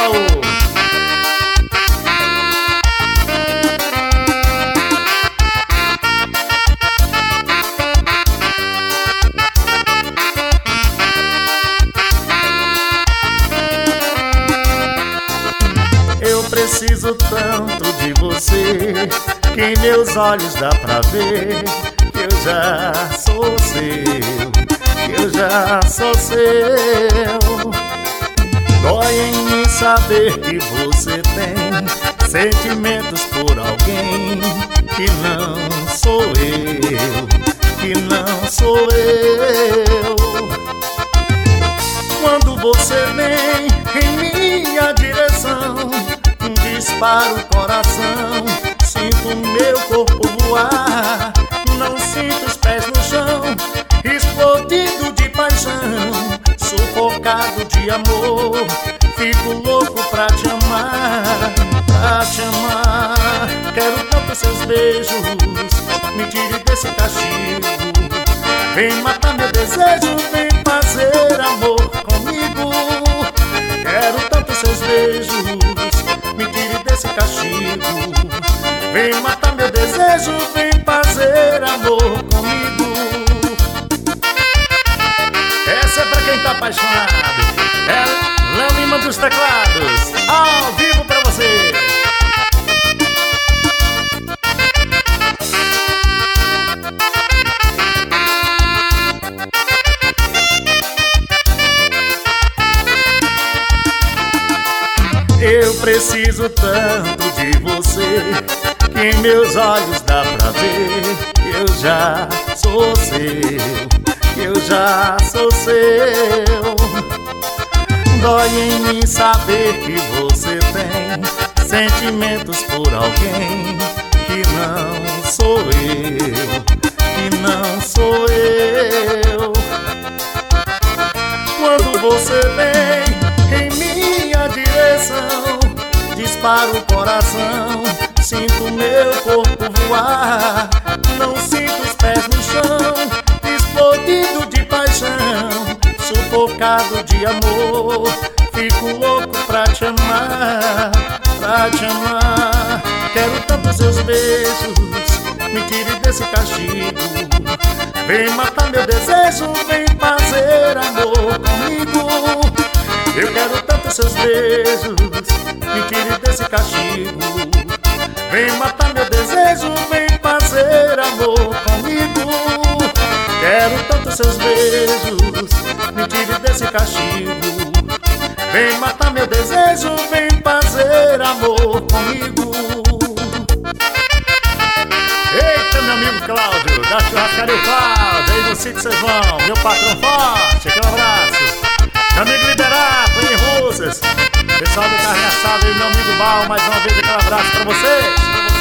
baú. Eu preciso tanto de você que em meus olhos dá pra ver que eu já sou seu, que eu já sou seu. Dói em mim saber que você tem sentimentos por alguém que não sou eu, que não sou eu. Quando você vem em minha direção, dispara o coração, sinto meu corpo voar, não sinto os pés no chão, explodido de paixão, sufocado de amor, fico louco pra te amar, pra te amar. Quero tanto seus beijos, me tire desse castigo, vem matar meu desejo, vem fazer amor comigo. Quero tanto seus beijos, me tire desse castigo, vem matar meu desejo, vem fazer amor comigo. Essa é pra quem tá apaixonado, é Léo Lima dos teclados, ao vivo pra você. Eu preciso tanto de você que em meus olhos dá pra ver que eu já sou seu, que eu já sou seu. Dói em mim saber que você tem sentimentos por alguém que não sou eu, que não sou eu. Quando você vem em minha direção, dispara o coração, sinto meu corpo voar, não sinto os pés no chão, explodido de paixão, sufocado de amor, fico louco pra te amar, pra te amar. Quero tanto seus beijos, me tire desse castigo, vem matar meu desejo, vem fazer amor comigo. Eu quero tanto seus beijos, me tire desse castigo, vem matar meu desejo, vem fazer amor comigo. Quero tanto seus beijos, me tire desse castigo, vem matar meu desejo, vem fazer amor comigo. Eita, meu amigo Cláudio, da churrascaria Cláudio, aí no sítio vocês vão, meu patrão forte, aquele abraço. Meu amigo Liberato, em Russas, pessoal do Carne Assada e meu amigo Bal, mais uma vez aquele abraço pra vocês.